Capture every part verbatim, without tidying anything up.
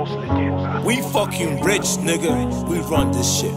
Somos leyenda. We fucking rich, nigga. We run this shit.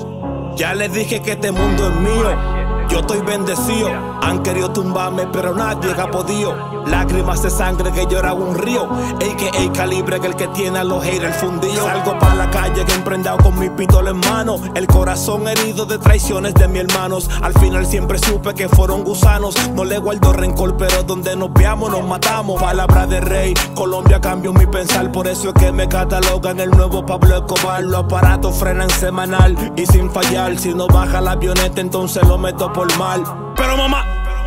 Ya les dije que este mundo es mío. Yo estoy bendecido. Han querido tumbarme, pero nadie ha podido. Lágrimas de sangre que llora un río. A K A calibre que el que tiene a los haters fundidos. Salgo pa' la calle que emprendado con mi pistola en mano. El corazón herido de traiciones de mis hermanos. Al final siempre supe que fueron gusanos. No le guardo rencor, pero donde nos veamos nos matamos. Palabra de rey, Colombia cambió mi pensar. Por eso es que me catalogan el nuevo Pablo Escobar. Los aparatos frenan semanal y sin fallar. Si no baja la avioneta entonces lo meto por mal. Pero mamá,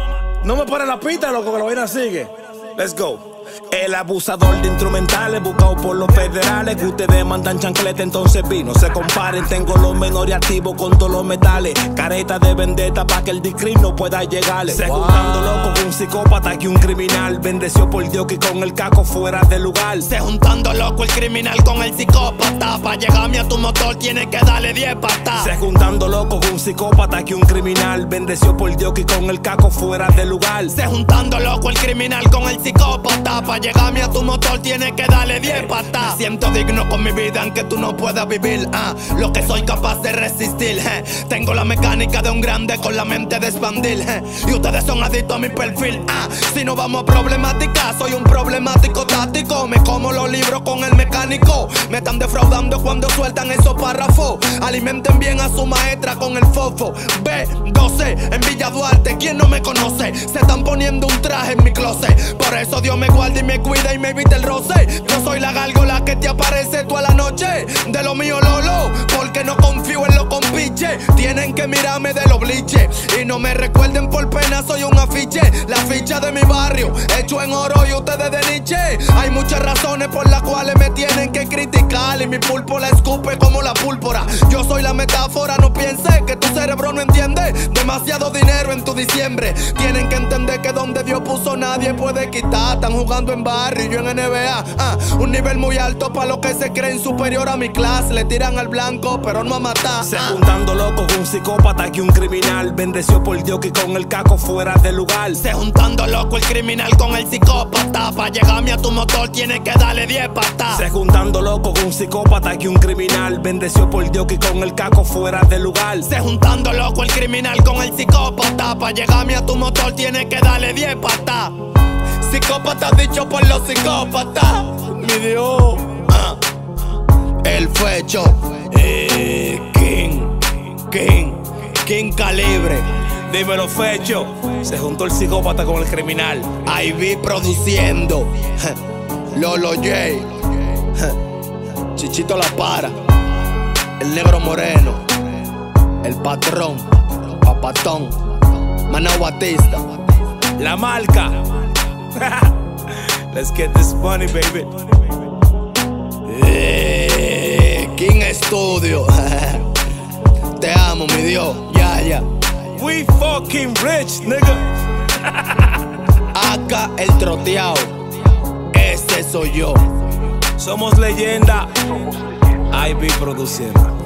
no me pare la pista, loco, que la vaina sigue. Let's go. El abusador de instrumentales buscado por los federales. Que ustedes mandan chancleta, entonces vino. Se comparen, tengo los menores activos con todos los metales. Careta de vendetta pa' que el discrim no pueda llegarle. Se wow. Juntando loco con un psicópata que un criminal. Bendeció por Dios que con el caco fuera de lugar. Se juntando loco el criminal con el psicópata. Pa' llegarme a tu motor tienes que darle diez patas. Se juntando loco con un psicópata que un criminal. Bendeció por Dios que con el caco fuera de lugar. Se juntando loco el criminal con el psicópata. Pa' llegarme a tu motor tienes que darle diez patas. Me siento digno con mi vida aunque tú no puedas vivir. ah, Lo que soy capaz de resistir. eh. Tengo la mecánica de un grande con la mente de expandir. eh. Y ustedes son adictos a mi perfil. ah. Si no vamos a problemática, soy un problemático táctico. Me como los libros con el mecánico. Me están defraudando cuando sueltan esos párrafos. Alimenten bien a su maestra con el fofo. B doce en Villa Duarte, ¿quién no me conoce? Se están poniendo un traje en mi closet. Por eso Dios me guarda y me cuida y me evita el roce. Yo soy la gárgola que te aparece toda la noche. De lo mío Lolo, porque no confío en los compiches. Tienen que mirarme de los bliches y no me recuerden por pena, soy un afiche. La ficha de mi barrio, hecho en oro y ustedes de Nietzsche. Hay muchas razones por las cuales me tienen que criticar y mi pulpo la escupe como la púrpura. Yo soy la metáfora, no pienses que tu cerebro no entiende. Demasiado dinero en tu diciembre. Tienen que entender que donde Dios puso nadie puede quitar. Están jugando en barrio y yo en N B A. ah, Un nivel muy alto para los que se creen superior a mi clase. Le tiran al blanco pero no a matar. Se juntando loco con un psicópata que un criminal. Bendeció por Dios que con el caco fuera de lugar. Se juntando loco el criminal con el psicópata. Pa' llegarme a tu motor tienes que darle diez patas. Se juntando loco con un psicópata que un criminal. Bendeció por Dios que con el caco fuera de lugar. Se juntando loco el criminal con el psicópata. Pa' llegarme a tu motor tienes que darle diez patas. Psicópata dicho por los psicópatas. Mi Dios. ah. El fecho. Eh, King. King. King calibre. Dímelo, fecho. Se juntó el psicópata con el criminal. I B produciendo. Lolo J. Chichito La Para. El negro moreno. El patrón. Papatón. Manao Batista. La marca. Let's get this money, baby. Eh, King Studio. Te amo, mi Dios. Ya, ya. We fucking rich, nigga. Acá el troteado. Ese soy yo. Somos leyenda. Somos leyenda. I B produciendo.